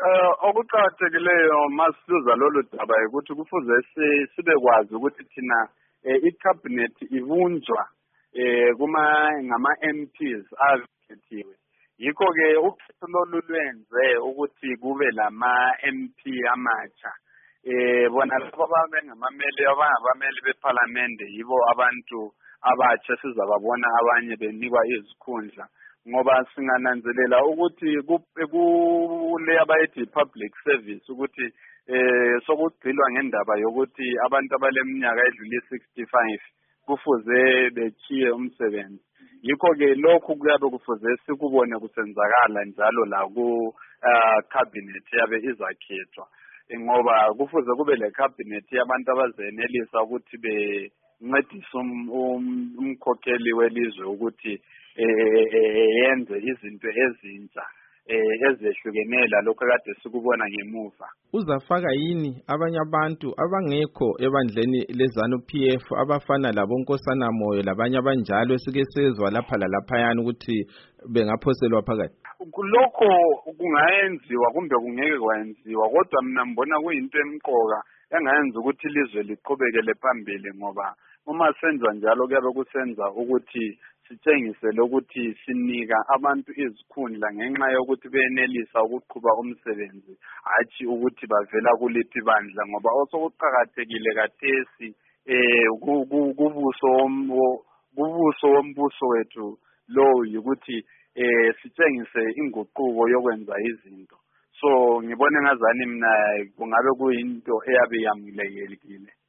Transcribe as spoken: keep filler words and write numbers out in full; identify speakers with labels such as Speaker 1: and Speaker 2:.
Speaker 1: Eh okuqhakathekileyo masiluza lolu daba ukuthi kufuze sibekwazi ukuthi thina icabinet ibunjwa eh kuma ngama M Ps azikhethiwe. Yikho ke ukhetho lolu lwenze ukuthi kube lama M P amatsha. Eh bona labo babengabameli abangabameli beParliament yibo abantu abatsha sizababona abanye benikwa izikhundla. Ngoba singananzelela ukuthi kule abayithi public service ukuthi eh sokugcilwa ngendaba yokuthi abantu abaleminyaka edlule sixty-five kufuze bechiye umsebenzi. Yikho ke lokhu kuyabe kufuze sikubone kusenzakala njalo la ku cabinet yabe izakhethwa. Ngoba kufuze kube le cabinet yabantu abazenelisa ukuthi bencedise umkhokheli welizwe ukuthi yenze izinto ezintsha ezehlukenela lokho kade sikubona ngemuva.
Speaker 2: Uzafaka yini abanye abantu abangekho ebandleni lezanu P F abafana labo Nkosana Moyo labanye abanjalo esike sezwa lapha lalaphayana ukuthi bengaphoselwa phakathi?
Speaker 1: Lokho kungayenziwa kumbe kungeke kwenziwa, kodwa mina ngibona kuyinto emqoka engayenza ukuthi ilizwe liqhubekele phambili, ngoba uma senza njalo kuyabe kusenza ukuthi sitshengise lokuthi sinika abantu izikhundla ngenxa yokuthi benelisa ukuqhuba umsebenzi, hathi ukuthi bavela kuliphi bandla. Ngoba osokuqhakathekile kathesi eh kubuso kubuso wombuso wethu lo yikuthi eh sitshengise inguquko yokwenza izinto. So ngibone ngazani mina kungabe kuyinto eyabe yamulekekile.